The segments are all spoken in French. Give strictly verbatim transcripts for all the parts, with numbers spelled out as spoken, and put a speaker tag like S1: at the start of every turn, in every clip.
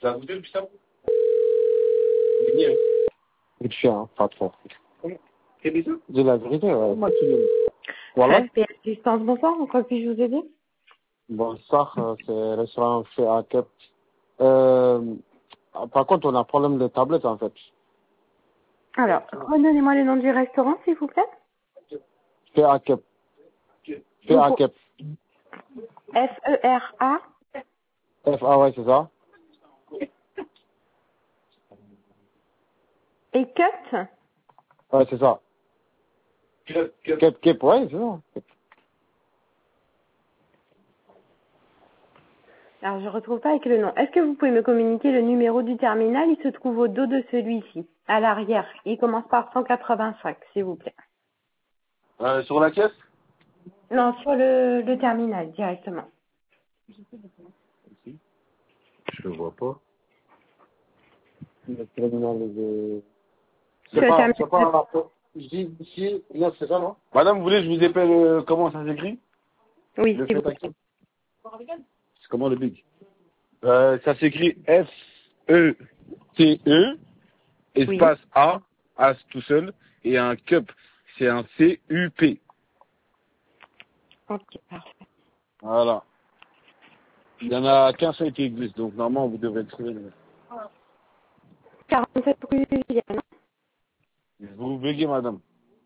S1: l'as goûté depuis ça?
S2: Et tu hein, pas trop.
S1: C'est bizarre.
S2: Dis la vérité, ouais. Moi, tu veux. Voilà.
S3: F P S Distance, bonsoir, en quoi puis-je vous aider?
S2: Bonsoir, euh, c'est restaurant fait à Cap. Euh, par contre, on a un problème de tablette, en fait.
S3: Alors, redonnez-moi le nom du restaurant, s'il vous plaît.
S2: Fait à Cap. Fait à Cap.
S3: F E R A.
S2: F A, ouais, c'est ça.
S3: Et Cut.
S2: Ouais, c'est ça.
S1: Cap, cap.
S2: Cap, Cap, ouais, c'est ça.
S3: Alors, je retrouve pas avec le nom. Est-ce que vous pouvez me communiquer le numéro du terminal? Il se trouve au dos de celui-ci, à l'arrière. Il commence par cent quatre-vingt-cinq, s'il vous plaît.
S1: Euh, sur la caisse?
S3: Non, sur le, le terminal, directement.
S1: Je le vois pas.
S2: Le terminal de...
S3: Sur
S2: C'est
S3: le
S2: pas,
S3: terminal.
S2: c'est pas un rapport. J, J, non, c'est ça, non?
S1: Madame, vous voulez que je vous épelle euh, comment ça s'écrit?
S3: Oui,
S2: Le
S3: s'il vous
S2: fait à
S3: plaît.
S2: Cap.
S1: C'est comment le big? Euh, ça s'écrit F E T E, espace A, A tout seul, et un cup, c'est un C U P.
S3: Ok, parfait.
S1: Voilà. Il y en a qu'un seul qui existe, donc normalement vous devrez le trouver.
S3: quarante-sept rue Vivienne.
S1: Vous buguez, madame.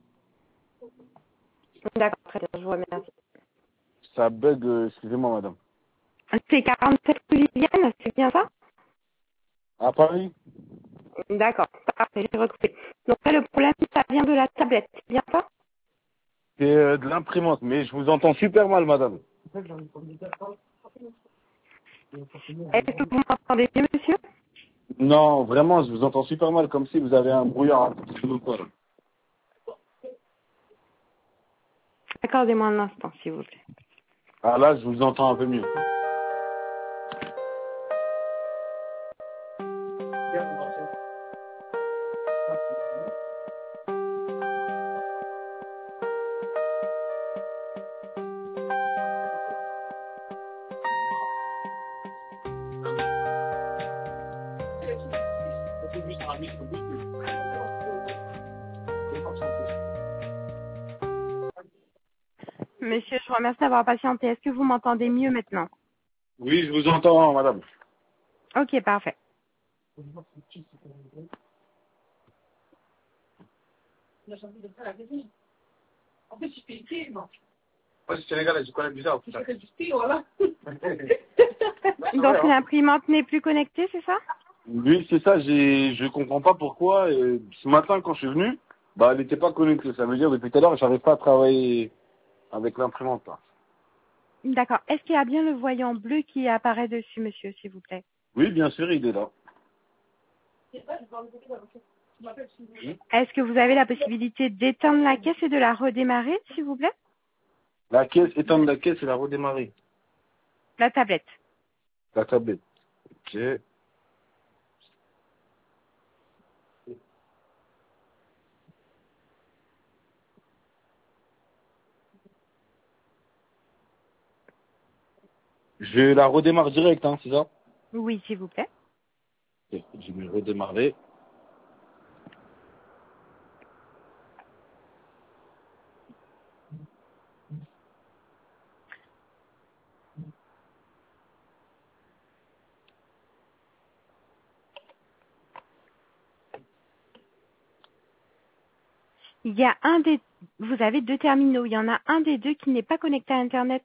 S3: D'accord, très bien, je vous remercie.
S1: Ça bug, euh, excusez-moi, madame.
S3: C'est quarante-sept rue Vivienne, c'est bien ça?
S1: À Paris?
S3: D'accord, parfait, j'ai retrouvé. Donc là, le problème, ça vient de la tablette, c'est bien ça?
S1: C'est euh, de l'imprimante, mais je vous entends super mal, madame.
S3: Est-ce que vous m'entendez bien, monsieur?
S1: Non, vraiment, je vous entends super mal, comme si vous avez un brouillard.
S3: Accordez-moi un instant, s'il vous plaît.
S1: Ah là, je vous entends un peu mieux.
S3: Monsieur, je vous remercie d'avoir patienté. Est-ce que vous m'entendez mieux maintenant?
S1: Oui, je vous entends, madame.
S3: Ok, parfait.
S1: Moi, je suis sénégalais, je connais bizarre.
S3: Donc l'imprimante n'est plus connectée, c'est ça?
S1: Oui, c'est ça, j'ai, je comprends pas pourquoi. Et ce matin, quand je suis venu, bah, elle n'était pas connectée. Ça veut dire, depuis tout à l'heure, j'arrive pas à travailler avec l'imprimante, là.
S3: D'accord. Est-ce qu'il y a bien le voyant bleu qui apparaît dessus, monsieur, s'il vous plaît?
S1: Oui, bien sûr, il est là.
S3: Est-ce que vous avez la possibilité d'éteindre la caisse et de la redémarrer, s'il vous plaît?
S1: La caisse, éteindre la caisse et la redémarrer.
S3: La tablette.
S1: La tablette. Ok. Je la redémarre direct, hein, c'est ça?
S3: Oui, s'il vous plaît.
S1: Ok, je vais redémarrer.
S3: Il y a un des... Vous avez deux terminaux. Il y en a un des deux qui n'est pas connecté à Internet.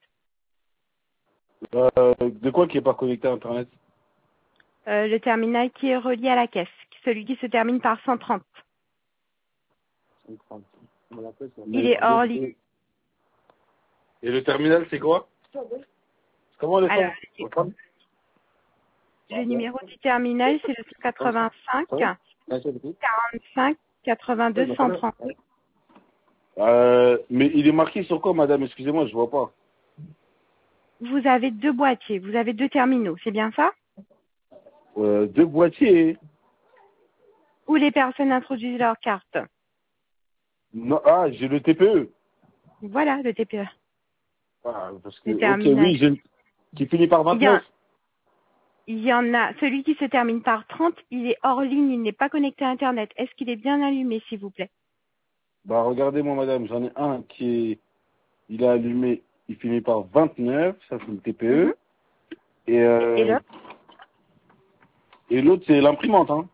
S1: Euh, de quoi qui est pas connecté à Internet?
S3: Euh, le terminal qui est relié à la caisse. Celui qui se termine par cent trente. Il est hors ligne.
S1: Et, et le terminal, c'est quoi? Comment le
S3: Alors,
S1: sent?
S3: le numéro du terminal, c'est le cent quatre-vingt-cinq, quarante-cinq, quatre-vingt-deux, cent trente.
S1: Euh, mais il est marqué sur quoi, madame? Excusez-moi, je vois pas.
S3: Vous avez deux boîtiers, vous avez deux terminaux, c'est bien ça?
S1: Euh, deux boîtiers.
S3: Où les personnes introduisent leur carte.
S1: Non, ah, j'ai le T P E.
S3: Voilà, le T P E.
S1: Ah, parce que,
S3: Le
S1: ok,
S3: terminal.
S1: oui, j'ai, qui finit par
S3: Il y a
S1: vingt-neuf.
S3: Il y en a, celui qui se termine par trente, il est hors ligne, il n'est pas connecté à Internet. Est-ce qu'il est bien allumé, s'il vous plaît?
S1: Bah, regardez-moi, madame, j'en ai un qui est, il est allumé, il finit par vingt-neuf, ça c'est le T P E.
S3: Mhm.
S1: Et, euh,
S3: Et l'autre?
S1: et l'autre, c'est l'imprimante, hein.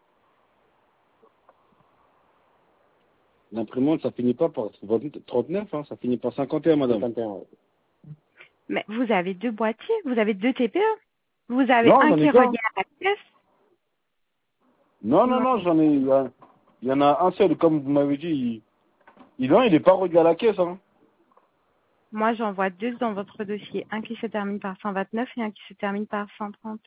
S1: L'imprimante, ça finit pas par trente-neuf, hein, ça finit par cinquante et un, madame.
S2: cinquante et un, ouais.
S3: Mais vous avez deux boîtiers, vous avez deux T P E. Vous avez
S1: Non,
S3: un
S1: j'en
S3: qui
S1: ai
S3: est
S1: qu'un.
S3: relié à la caisse.
S1: Non, non, non, j'en ai, il y, a- il y en a un seul, comme vous m'avez dit, il, il, non, il est pas relié à la caisse, hein.
S3: Moi, j'en vois deux dans votre dossier. Un qui se termine par cent vingt-neuf et un qui se termine par cent trente.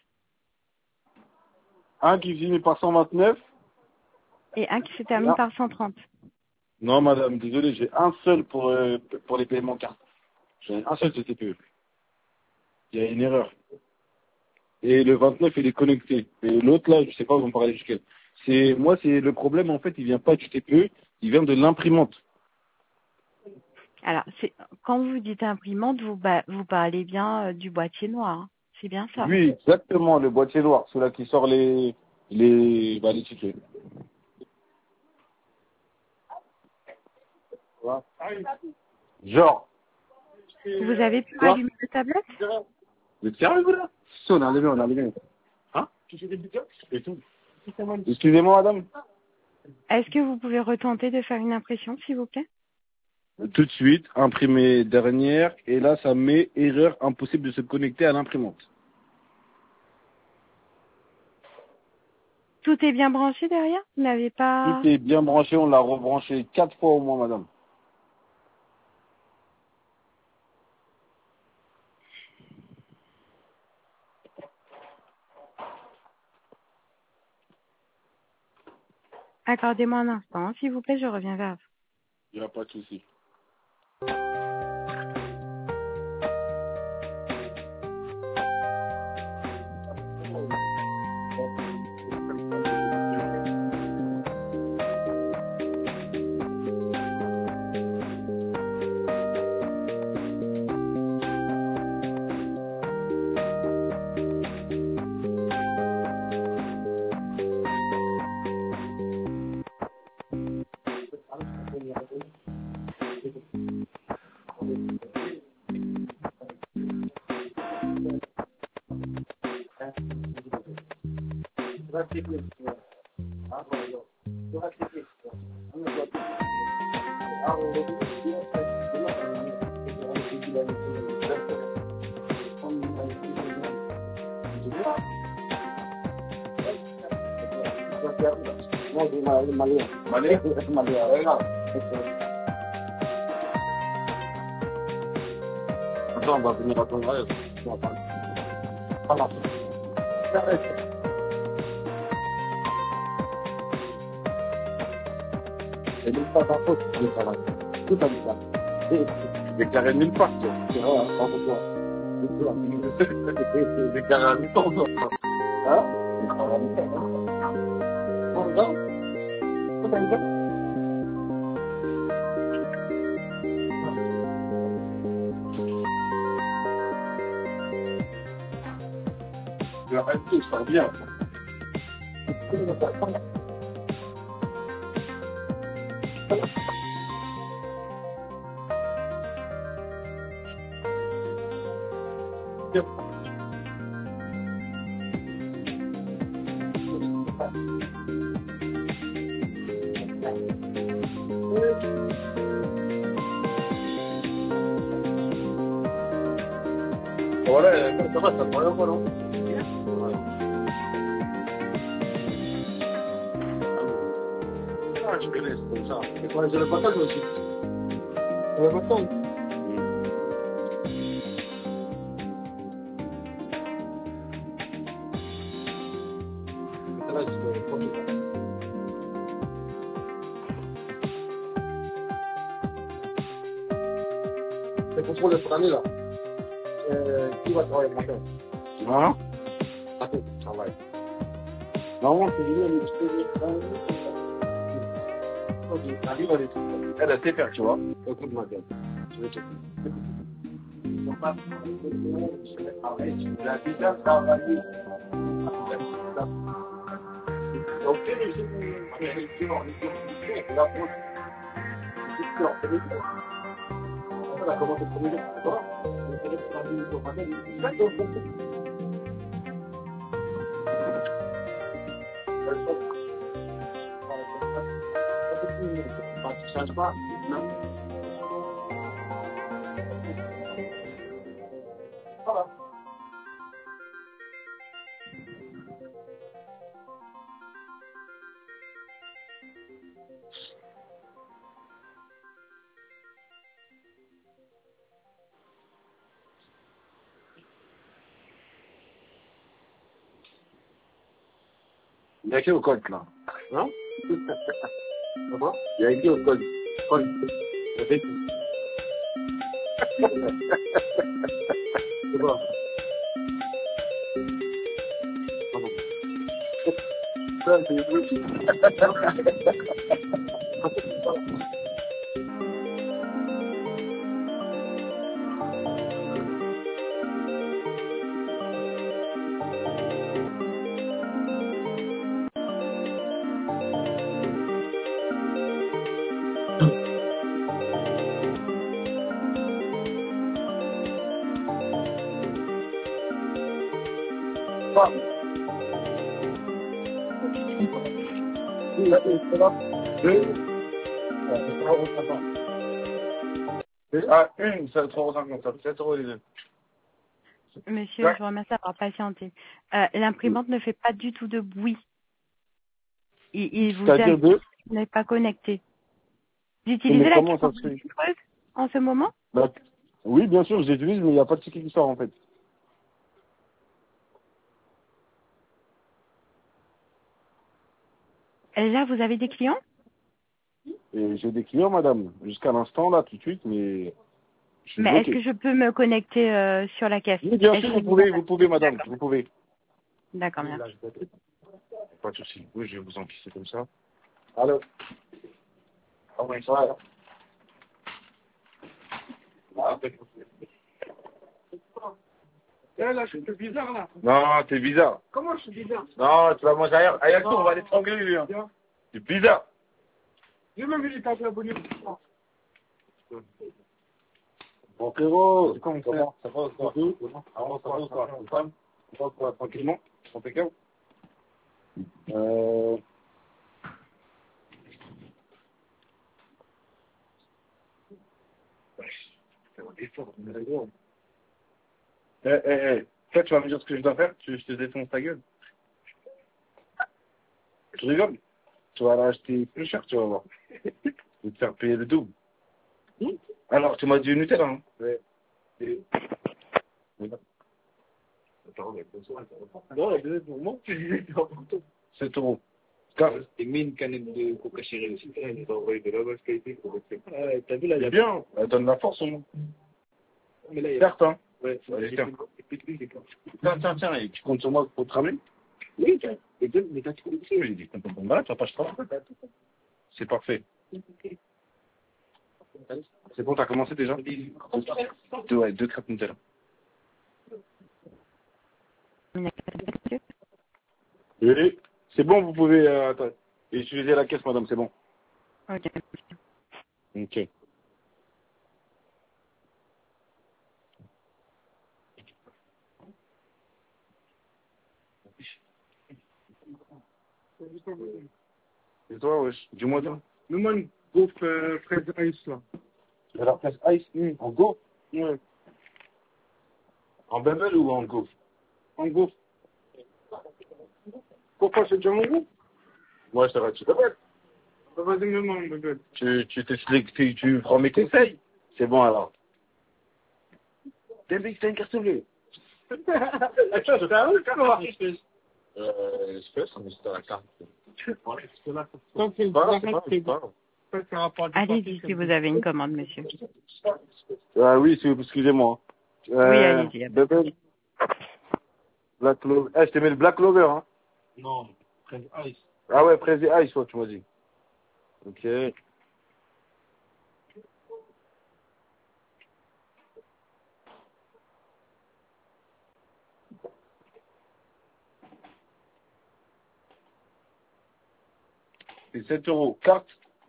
S1: Un qui finit par cent vingt-neuf.
S3: Et un qui se termine
S1: Ah.
S3: par cent trente.
S1: Non, madame, désolé, j'ai un seul pour, euh, pour les paiements carte. J'ai un seul de T P E. Il y a une erreur. Et le vingt-neuf, il est connecté. Et l'autre, là, je sais pas, vous me parlez duquel. C'est, moi, c'est le problème, en fait, il vient pas du T P E, il vient de l'imprimante.
S3: Alors, c'est quand vous dites imprimante, vous, ba- vous parlez bien euh, du boîtier noir. Hein. C'est bien ça.
S1: Oui, exactement, le boîtier noir, celui-là qui sort les, les, bah, les tickets. Voilà. Genre.
S3: Vous avez pu
S1: Quoi?
S3: allumer la tablette?
S1: Vous êtes sérieux, vous, là? Si, on a allumé, on a allumé. Hein? Excusez-moi, madame.
S3: Est-ce que vous pouvez retenter de faire une impression, s'il vous plaît?
S1: Tout de suite, imprimé dernière, et là, ça met erreur impossible de se connecter à l'imprimante.
S3: Tout est bien branché derrière? Vous n'avez pas...
S1: Tout est bien branché, on l'a rebranché quatre fois au moins, madame.
S3: Accordez-moi un instant, hein, s'il vous plaît, je reviens vers vous.
S1: Il n'y a pas de souci. Malien. Malien. Attends, on va venir à ton mariage. Voilà. C'est même pas ta faute, le travail. Tout à fait ça. Tu déclarais nulle part, toi. C'est vrai, hein, pas pour toi. C'est toi. Tu déclarais à mi-temps, toi. Hein? Tu déclarais à mi-temps, hein? Bon, regarde. Tout à fait. Je vais arrêter, je sors bien. Voilà, ça va, ça prend un peu long. Ah, je connais, c'est comme ça. C'est quoi, j'ai le patate aussi. C'est le patate. Là, je peux prendre le patate. C'est pour le premier, là. Euh, qui va travailler le matin? Hein? Attends, tu travailles. Normalement, c'est lui, il se arrive à les trucs. Elle a été faire, tu vois. Écoute ma gueule. Je vais te dire. Ils sont pas. Je vais travailler. Tu l'as déjà travaillé. Ok, mais c'est la faute. On a commencé le premier jour, c'est pas ça se passe. Voilà. Il y a qui au code là? Hein? Ça va? Il y a qui au code? Code. Ça fait tout. C'est bon. Pardon. Ça, c'est oui. Pas. Ça va? Deux. C'est trois euros cinquante. Ah, une, c'est trois euros cinquante. Ça fait sept euros les deux.
S3: Monsieur,
S1: Ouais.
S3: je vous remercie d'avoir patienté. Euh, L'imprimante ne fait pas du tout de bruit. Il, il vous
S1: C'est-à-dire
S3: indique
S1: deux?
S3: que vous n'êtes pas connecté. Vous
S1: Mais
S3: utilisez la
S1: comment ça
S3: carte
S1: se fait?
S3: creuse en ce moment?
S1: Bah, oui, bien sûr, j'utilise, mais il n'y a pas de ticket qui sort en fait.
S3: Et là, vous avez des clients?
S1: Et j'ai des clients, madame, jusqu'à l'instant, là, tout de suite, mais je suis
S3: Mais est-ce
S1: bloqué.
S3: que je peux me connecter euh, sur la caisse?
S1: Oui, bien
S3: Est-ce
S1: sûr,
S3: que
S1: vous pouvez,
S3: vous...
S1: vous pouvez, madame, vous pouvez.
S3: D'accord, merci.
S1: Pas de souci. Oui, je vais vous encaisser comme ça. Allô? Ah oui, ça va. Ah,
S4: Eh, là, je suis un peu bizarre, là.
S1: non, t'es bizarre.
S4: Comment je suis bizarre?
S1: Non, tu vas manger ailleurs. Ayako, on va l'étrangler, lui. Hein.
S4: Bien.
S1: C'est bizarre.
S4: J'ai même vu les tables abonnés.
S1: Bon, frérot.
S4: C'est comme
S1: Ça
S4: ça.
S1: va, ça va, ça va. Avant, ça va, ça va. Ça va, ça va, tranquillement. Impeccable. Euh... Eh, eh, eh. Toi, tu vas me dire ce que je dois faire, tu, je te défonce ta gueule. Tu rigoles? Tu vas l'acheter plus cher, tu vas voir. Je vais te faire payer le double. Alors, tu m'as dit Nutella, hein? Ouais. Et... Attends, mais non, la deuxième pour moi, sept euros.
S4: Et mets une canette de coca chéré aussi. Il t'a envoyé de la vache qualité. Ah, t'as vu là, il y a
S1: bien. Elle donne la force au moins.
S4: Mais là, il y a.
S1: Certes, hein.
S4: Ouais,
S1: Allez,
S4: c'est
S1: tiens. Tiens, tiens, tiens, et tu comptes sur moi pour te ramener?
S4: Oui, tiens. Et deux, mais t'as tout compris.
S1: Oui, j'ai dit, compte pour moi, tu vas pas, je travaille. C'est parfait. C'est bon, t'as commencé déjà? Deux, ouais, deux crêpes Nutella. Oui, c'est bon, vous pouvez euh, attends, utiliser la caisse, madame, c'est bon.
S3: Ok.
S1: Ok. Et toi, wesh, dis-moi toi.
S4: Mets-moi une gaufre euh, fraise ice, là.
S1: De la presse ice, mmh. En go?
S4: Ouais.
S1: En bubble ou en go?
S4: En gaufre. Pourquoi c'est déjà mon goût?
S1: Moi, je t'arrête, tu t'appelles.
S4: Vas-y, mets-moi un bébé.
S1: Tu, tu, tu, tu, tu prends mes conseils. C'est bon alors. T'as vu que t'as une carte bleue?
S4: Attends, c'est un ouf, quoi.
S1: Euh, espèce, mais c'était la carte.
S4: Donc, c'est
S1: Pas,
S4: la
S1: c'est pas,
S4: carte
S1: c'est pas.
S4: c'est un rapport du
S3: Allez-y si vous avez une commande, monsieur.
S1: Ah oui, c'est- excusez-moi. Euh,
S3: Oui, allez-y.
S1: Bubble. Black Clover. Eh, je t'ai mis le Black Clover, hein.
S4: Non, fraise ice.
S1: Ah ouais, Fraise et Ice, toi, tu m'as dit. Ok. C'est sept euros. Carte.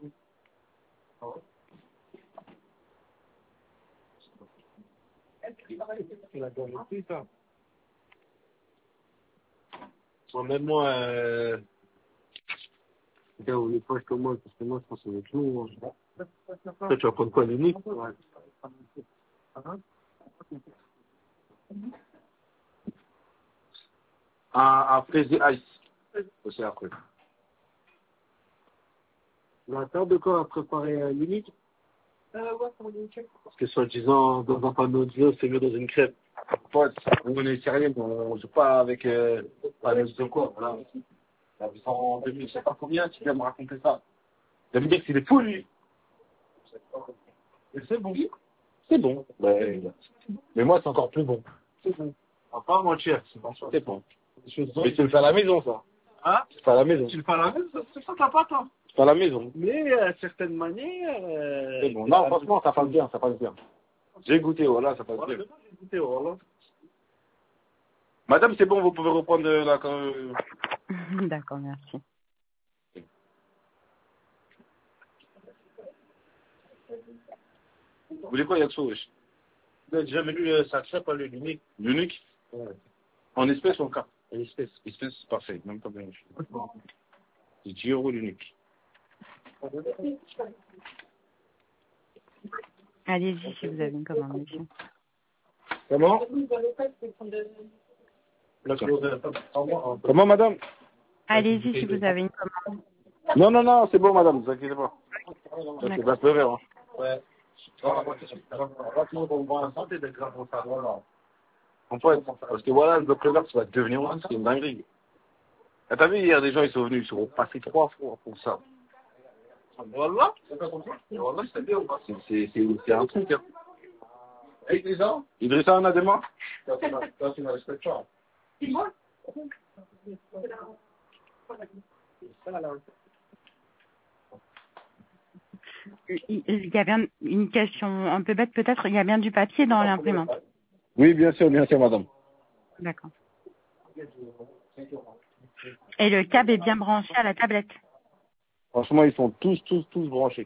S2: Emmène-moi, euh... Regarde, on est proche comme moi, parce que moi, je pense qu'on est tout. Toi, tu vas prendre quoi, l'unique? Ouais.
S1: Un, un Crazy Ice. Aussi après.
S2: La table de quoi à préparer euh, l'unique? Euh, ouais, pour l'unique. Parce que soi-disant, dans un panneau de l'eau, c'est mieux dans une crêpe.
S1: Pote, on est sérieux, on joue pas avec, euh, avec de quoi, voilà. En deux mille, je sais pas combien, tu viens me raconter ça. Tu vas me dire qu'il est fou, lui. Mais c'est bon. C'est bon. Ouais. Mais moi, c'est encore plus bon.
S2: C'est bon. On va pas mentir, c'est bon.
S1: C'est bon. Mais tu le fais à la maison, ça.
S2: Hein?
S1: Tu le fais à la maison.
S2: Tu le fais à la maison, c'est ça, t'as pas, toi.
S1: Tu le fais à la maison.
S2: Mais, à certaines manières, euh...
S1: C'est bon. Non, franchement, ça passe bien, ça passe bien. J'ai goûté, voilà, ça passe
S2: voilà,
S1: bien.
S2: j'ai goûté, voilà.
S1: Madame, c'est bon, vous pouvez reprendre la... Euh...
S3: D'accord, merci.
S1: Vous voulez quoi, Yaxo, wesh?
S2: Vous n'avez jamais lu euh, ça crêpe, le l'unique?
S1: L'unique?
S2: Ouais.
S1: En espèces ou en carte?
S2: En espèces.
S1: Espèces, parfait, même pas bien. C'est dix euros l'unique.
S3: Allez-y si vous avez une commande, monsieur.
S1: Comment? Comment, madame?
S3: Allez-y si vous avez une commande.
S1: Non, non, non, c'est bon, madame, ne vous inquiétez pas. Ça, c'est de la pleurer, hein.
S2: Ouais.
S1: En fait, parce que voilà, le bloc vert, ça va devenir un, c'est une dinguerie. Ah, t'as vu, hier, des gens, ils sont venus, ils sont passés trois fois pour ça.
S2: Voilà.
S1: Voilà, c'est bien, c'est, c'est, c'est, c'est un truc, hein. Hey, Idrissa? Idrissa, on a des mains? Toi, tu ne respectes pas.
S3: Il il y a bien une question un peu bête peut-être, il y a bien du papier dans l'imprimante.
S1: Oui, bien sûr, bien sûr, madame.
S3: D'accord. Et le câble est bien branché à la tablette.
S1: Franchement, ils sont tous, tous, tous branchés.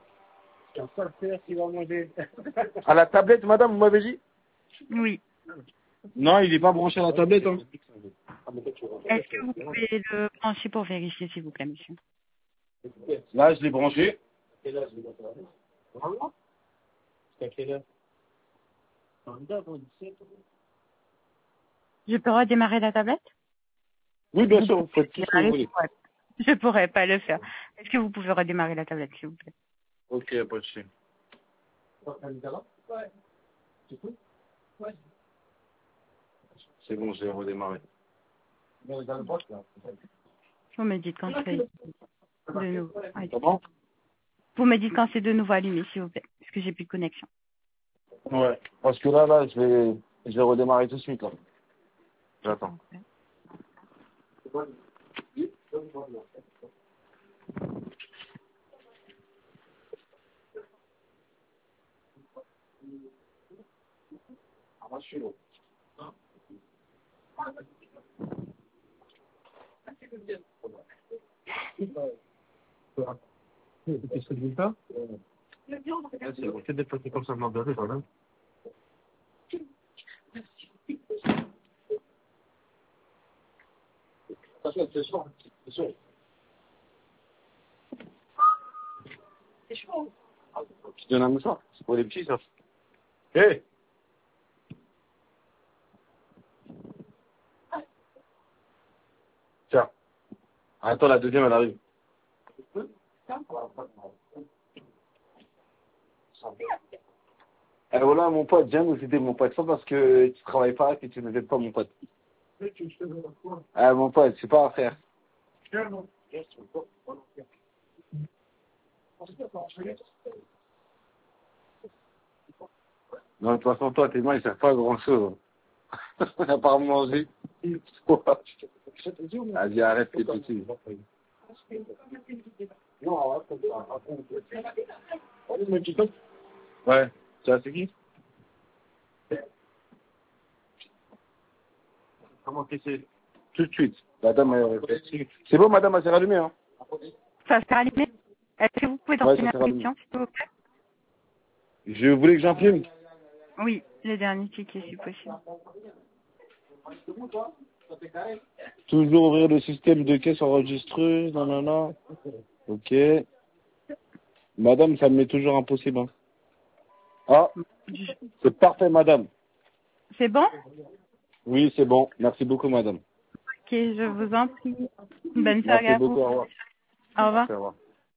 S1: À la tablette, madame, vous m'avez dit?
S3: Oui.
S1: Non, il n'est pas branché à la tablette, hein.
S3: Est-ce que vous pouvez le brancher pour vérifier, s'il vous plaît, monsieur?
S1: Là, je l'ai branché.
S3: Je peux redémarrer la tablette?
S1: Oui, bien sûr, vous faites tout ce que vous voulez.
S3: Je pourrais pas le faire. Est-ce que vous pouvez redémarrer la tablette, s'il vous plaît?
S1: Ok, pas de souci. C'est bon, j'ai redémarré.
S3: Vous me dites quand c'est de nouveau.
S1: Comment?
S3: Vous me dites quand c'est de nouveau allumé, s'il vous plaît, parce que j'ai plus de connexion.
S1: Ouais. Parce que là, là, je vais, je vais redémarrer tout de suite, là. J'attends. Ah, moi, je suis là.
S2: Qu'est-ce que tu veux faire? C'est bon, des papiers comme ça, m'en donner, quand même.
S1: C'est chaud, c'est chaud. C'est chaud. Tu donnes un mouchoir? C'est pour les petits, ça. Hé! Hey. Tiens. Attends, la deuxième, elle arrive. Et voilà, mon pote, viens nous aider, mon pote. C'est pas parce que tu travailles pas que tu ne aides pas, mon pote. Ah, mon pote, c'est pas à faire. Non, de toute façon, toi, tes mains, ils servent pas à grand-chose. À part manger. Vas-y, arrête tes petits. Ouais. Tu vois, c'est qui?
S2: Comment c'est?
S1: Tout de suite. Madame, euh, c'est bon, madame, elle s'est rallumée, hein?
S3: Ça s'est allumé?
S5: pouvez
S1: Ouais,
S5: tenter
S1: ça
S5: une
S1: sera
S5: question, s'il vous plaît?
S1: Je voulais que j'imprime.
S5: Oui, le dernier ticket, si possible.
S1: Toujours ouvrir le système de caisse enregistreuse, non, non, non. Ok. Madame, ça me met toujours impossible. Hein. Ah, c'est parfait, madame.
S5: C'est bon?
S1: Oui, c'est bon. Merci beaucoup, madame.
S5: Ok, je vous en prie. Bonne soirée
S1: Merci
S5: à vous.
S1: beaucoup, au revoir.
S5: Au revoir.
S1: Au revoir.